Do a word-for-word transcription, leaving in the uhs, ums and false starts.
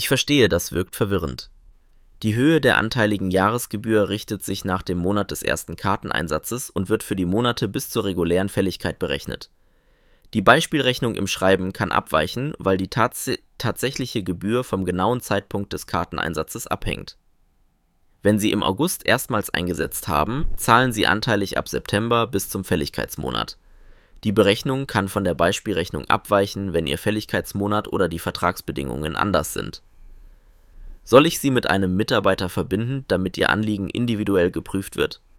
Ich verstehe, das wirkt verwirrend. Die Höhe der anteiligen Jahresgebühr richtet sich nach dem Monat des ersten Karteneinsatzes und wird für die Monate bis zur regulären Fälligkeit berechnet. Die Beispielrechnung im Schreiben kann abweichen, weil die tats tatsächliche Gebühr vom genauen Zeitpunkt des Karteneinsatzes abhängt. Wenn Sie im August erstmals eingesetzt haben, zahlen Sie anteilig ab September bis zum Fälligkeitsmonat. Die Berechnung kann von der Beispielrechnung abweichen, wenn Ihr Fälligkeitsmonat oder die Vertragsbedingungen anders sind. Soll ich Sie mit einem Mitarbeiter verbinden, damit Ihr Anliegen individuell geprüft wird?